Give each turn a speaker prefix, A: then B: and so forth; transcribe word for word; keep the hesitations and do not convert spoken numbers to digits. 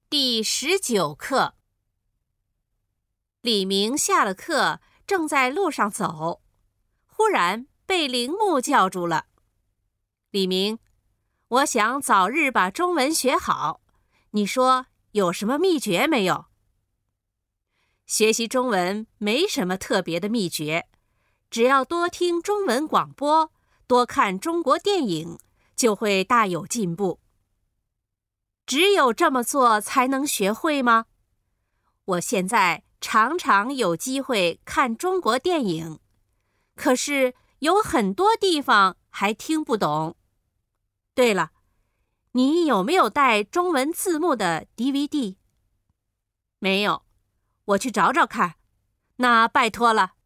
A: 第十九课。李明下了课，正在路上走，忽然被铃木叫住了。李明，我想早日把中文学好，你说有什么秘诀没有？学习中文没什么特别的秘诀，只要多听中文广播，多看中国电影，就会大有进步。只有这么做才能学会吗？我现在常常有机会看中国电影，可是有很多地方还听不懂。对了，你有没有带中文字幕的 D V D？ 没有，我去找找看。那拜托了。